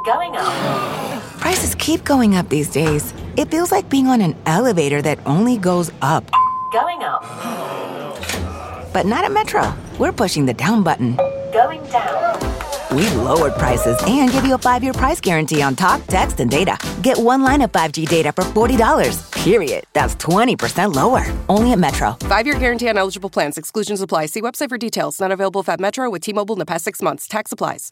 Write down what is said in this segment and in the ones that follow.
Going up. Prices keep going up these days. It feels like being on an elevator that only goes up. Going up. But not at Metro. We're pushing the down button. Going down. We've lowered prices and give you a 5-year price guarantee on talk, text, and data. Get one line of 5G data for $40, period. That's 20% lower. Only at Metro. 5-year guarantee on eligible plans. Exclusions apply. See website for details. Not available at Metro with T-Mobile in the past 6 months. Tax applies.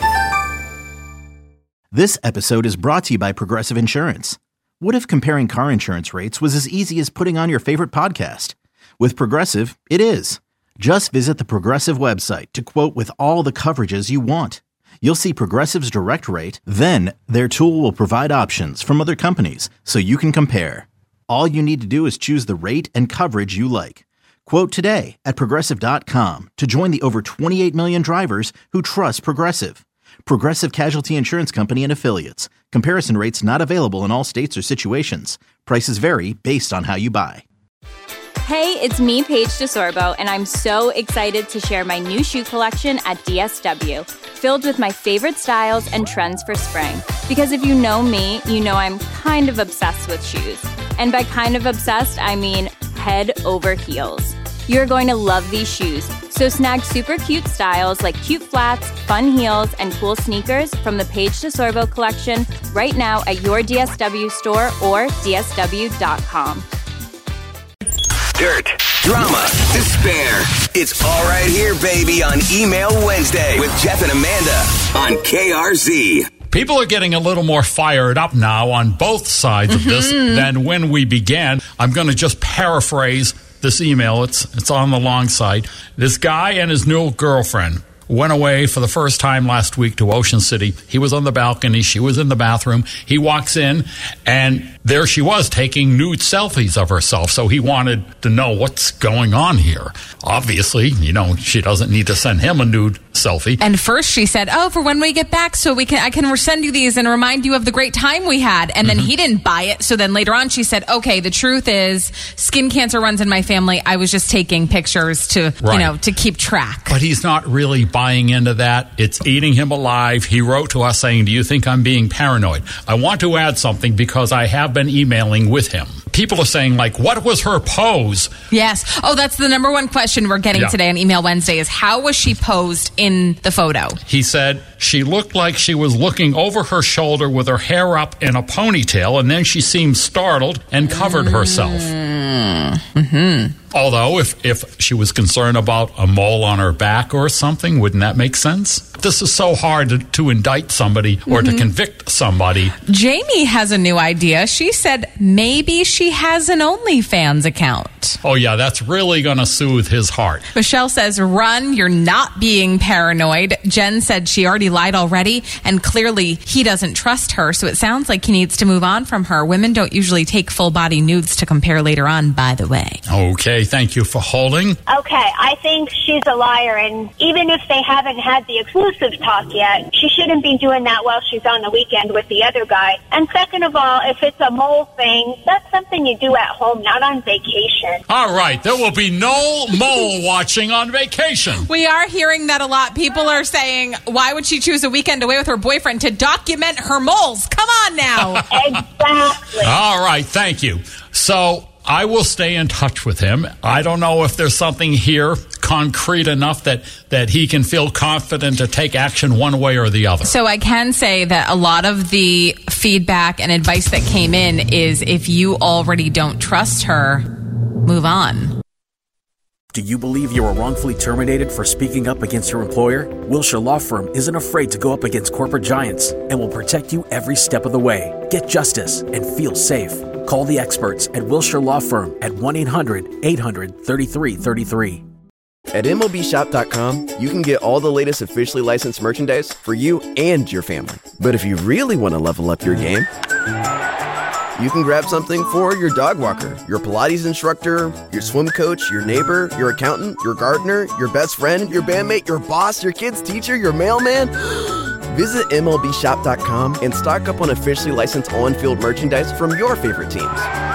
This episode is brought to you by Progressive Insurance. What if comparing car insurance rates was as easy as putting on your favorite podcast? With Progressive, it is. Just visit the Progressive website to quote with all the coverages you want. You'll see Progressive's direct rate, then their tool will provide options from other companies so you can compare. All you need to do is choose the rate and coverage you like. Quote today at Progressive.com to join the over 28 million drivers who trust Progressive. Progressive Casualty Insurance Company and Affiliates. Comparison rates not available in all states or situations. Prices vary based on how you buy. Hey, it's me, Paige DeSorbo, and I'm so excited to share my new shoe collection at DSW, filled with my favorite styles and trends for spring. Because if you know me, you know I'm kind of obsessed with shoes. And by kind of obsessed, I mean head over heels. You're going to love these shoes. So snag super cute styles like cute flats, fun heels, and cool sneakers from the Paige DeSorbo collection right now at your DSW store or DSW.com. Dirt, drama, despair. It's all right here, baby, on Email Wednesday with Jeff and Amanda on KRZ. People are getting a little more fired up now on both sides of this than when we began. I'm going to just paraphrase this email. It's on the long side. This guy and his new girlfriend went away for the first time last week to Ocean City. He was on the balcony. She was in the bathroom. He walks in, and there she was taking nude selfies of herself. So he wanted to know what's going on here. Obviously, she doesn't need to send him a nude selfie. And first she said, for when we get back so I can send you these and remind you of the great time we had. And then he didn't buy it. So then later on she said, okay, the truth is skin cancer runs in my family. I was just taking pictures to, to keep track. But he's not really buying into that. It's eating him alive. He wrote to us saying, do you think I'm being paranoid? I want to add something because I have been emailing with him. People are saying, what was her pose? Yes. Oh, that's the number one question we're getting today on Email Wednesday is how was she posed in the photo? He said she looked like she was looking over her shoulder with her hair up in a ponytail, and then she seemed startled and covered herself. Although, if she was concerned about a mole on her back or something, wouldn't that make sense? This is so hard to indict somebody or to convict somebody. Jamie has a new idea. She said maybe she has an OnlyFans account. Oh, yeah, that's really going to soothe his heart. Michelle says, run, you're not being paranoid. Jen said she already lied already, and clearly he doesn't trust her, so it sounds like he needs to move on from her. Women don't usually take full-body nudes to compare later on, by the way. Okay, thank you for holding. Okay, I think she's a liar, and even if they haven't had the exclusive talk yet, she shouldn't be doing that while she's on the weekend with the other guy. And second of all, if it's a mole thing, that's something you do at home, not on vacation. All right, there will be no mole watching on vacation. We are hearing that a lot. People are saying, why would she choose a weekend away with her boyfriend to document her moles? Come on now. Exactly. All right, thank you. So I will stay in touch with him. I don't know if there's something here concrete enough that he can feel confident to take action one way or the other. So I can say that a lot of the feedback and advice that came in is if you already don't trust her, move on. Do you believe you were wrongfully terminated for speaking up against your employer? Wilshire Law Firm isn't afraid to go up against corporate giants and will protect you every step of the way. Get justice and feel safe. Call the experts at Wilshire Law Firm at 1-800-800-3333. At MLBshop.com, you can get all the latest officially licensed merchandise for you and your family. But if you really want to level up your game, you can grab something for your dog walker, your Pilates instructor, your swim coach, your neighbor, your accountant, your gardener, your best friend, your bandmate, your boss, your kid's teacher, your mailman. Visit MLBshop.com and stock up on officially licensed on-field merchandise from your favorite teams.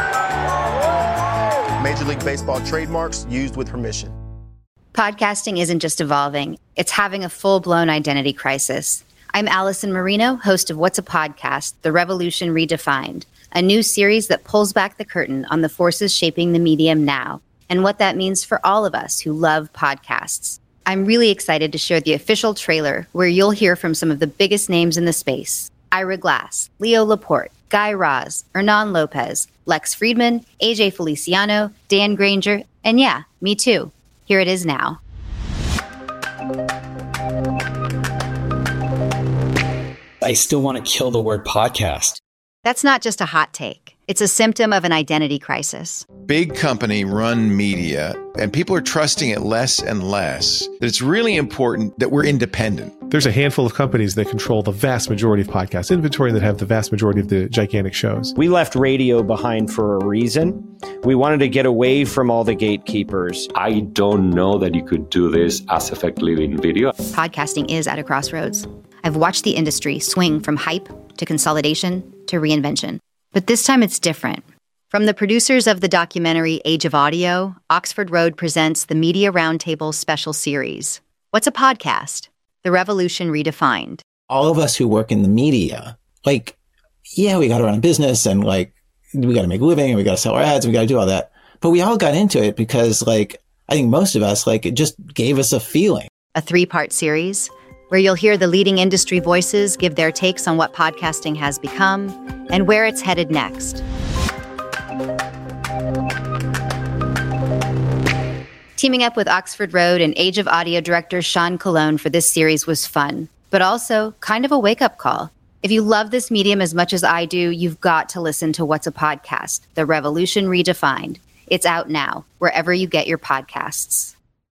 Major League Baseball trademarks used with permission. Podcasting isn't just evolving, it's having a full-blown identity crisis. I'm Allison Marino, host of What's a Podcast, The Revolution Redefined, a new series that pulls back the curtain on the forces shaping the medium now and what that means for all of us who love podcasts. I'm really excited to share the official trailer where you'll hear from some of the biggest names in the space. Ira Glass, Leo Laporte, Guy Raz, Hernan Lopez, Lex Friedman, AJ Feliciano, Dan Granger, and yeah, me too. Here it is now. I still want to kill the word podcast. That's not just a hot take. It's a symptom of an identity crisis. Big company run media, and people are trusting it less and less. That it's really important that we're independent. There's a handful of companies that control the vast majority of podcast inventory and that have the vast majority of the gigantic shows. We left radio behind for a reason. We wanted to get away from all the gatekeepers. I don't know that you could do this as effectively in video. Podcasting is at a crossroads. I've watched the industry swing from hype to consolidation to reinvention. But this time it's different. From the producers of the documentary Age of Audio, Oxford Road presents the Media Roundtable special series. What's a podcast? The Revolution Redefined. All of us who work in the media, we got to run a business and we got to make a living and we got to sell our ads and we got to do all that. But we all got into it because I think most of us, it just gave us a feeling. A 3-part series where you'll hear the leading industry voices give their takes on what podcasting has become and where it's headed next. Teaming up with Oxford Road and Age of Audio director Sean Colon for this series was fun, but also kind of a wake-up call. If you love this medium as much as I do, you've got to listen to What's a Podcast? The Revolution Redefined. It's out now, wherever you get your podcasts.